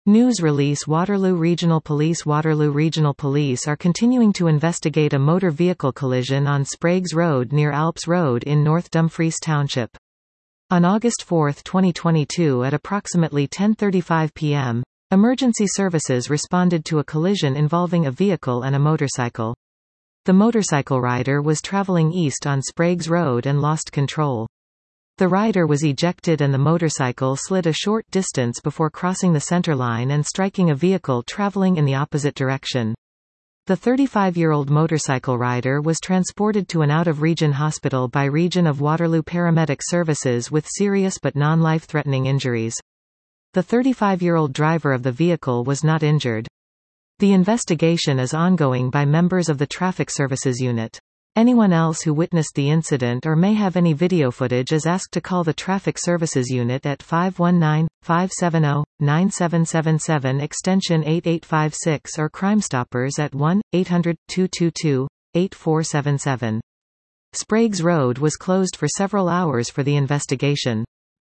News release Waterloo Regional Police are continuing to investigate a motor vehicle collision on Spriggs Road near Alps Road in North Dumfries Township. On August 4, 2022 at approximately 10:35 p.m., emergency services responded to a collision involving a vehicle and a motorcycle. The motorcycle rider was traveling east on Spriggs Road and lost control. The rider was ejected and the motorcycle slid a short distance before crossing the centerline and striking a vehicle traveling in the opposite direction. The 35-year-old motorcycle rider was transported to an out-of-region hospital by Region of Waterloo Paramedic Services with serious but non-life-threatening injuries. The 35-year-old driver of the vehicle was not injured. The investigation is ongoing by members of the Traffic Services Unit. Anyone else who witnessed the incident or may have any video footage is asked to call the Traffic Services Unit at 519-570-9777 extension 8856 or Crime Stoppers at 1-800-222-8477. Spriggs Road was closed for several hours for the investigation.